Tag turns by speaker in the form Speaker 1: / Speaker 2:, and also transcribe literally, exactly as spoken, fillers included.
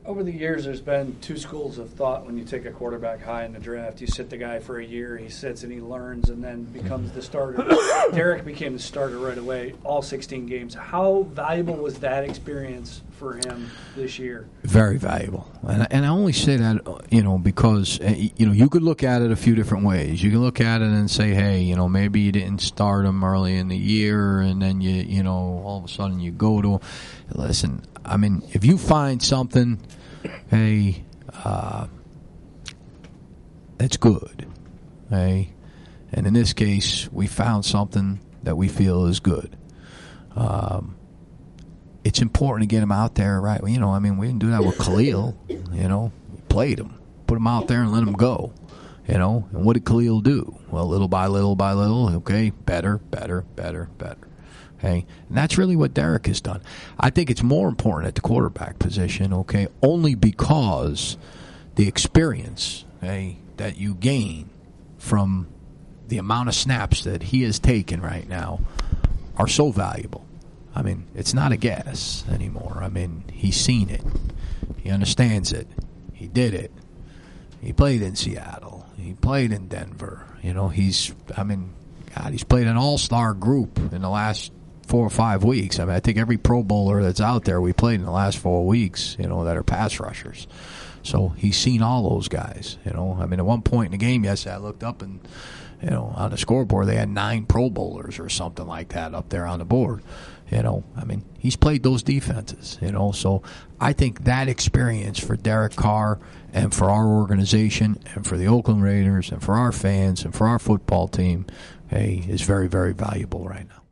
Speaker 1: Over the years, there's been two schools of thought when you take a quarterback high in the draft. You sit the guy for a year, he sits and he learns and then becomes the starter. Derek became the starter right away, all sixteen games. How valuable was that experience for him this year?
Speaker 2: Very valuable. And, and I only say that, you know, because, you know, you could look at it a few different ways. You can look at it and say, hey, you know, maybe you didn't start him early in the year and then you, you know, all of a sudden you go to him. Listen, I mean, if you find something, hey, uh, that's good, hey, and in this case, we found something that we feel is good. Um, it's important to get him out there, right? You know, I mean, we didn't do that with Khalil. You know, we played him, put him out there, and let him go. You know, and what did Khalil do? Well, little by little by little, okay, better, better, better, better. Okay, and that's really what Derek has done. I think it's more important at the quarterback position, okay, only because the experience, okay, that you gain from the amount of snaps that he has taken right now are so valuable. I mean, it's not a guess anymore. I mean, he's seen it. He understands it. He did it. He played in Seattle. He played in Denver. You know, he's, I mean, God, he's played an all-star group in the last four or five weeks. I mean, I think every Pro Bowler that's out there we played in the last four weeks, you know, that are pass rushers. So he's seen all those guys, you know. I mean, at one point in the game yesterday, I looked up and, you know, on the scoreboard, they had nine Pro Bowlers or something like that up there on the board. You know, I mean, he's played those defenses, you know. So I think that experience for Derek Carr and for our organization and for the Oakland Raiders and for our fans and for our football team, hey, is very, very valuable right now.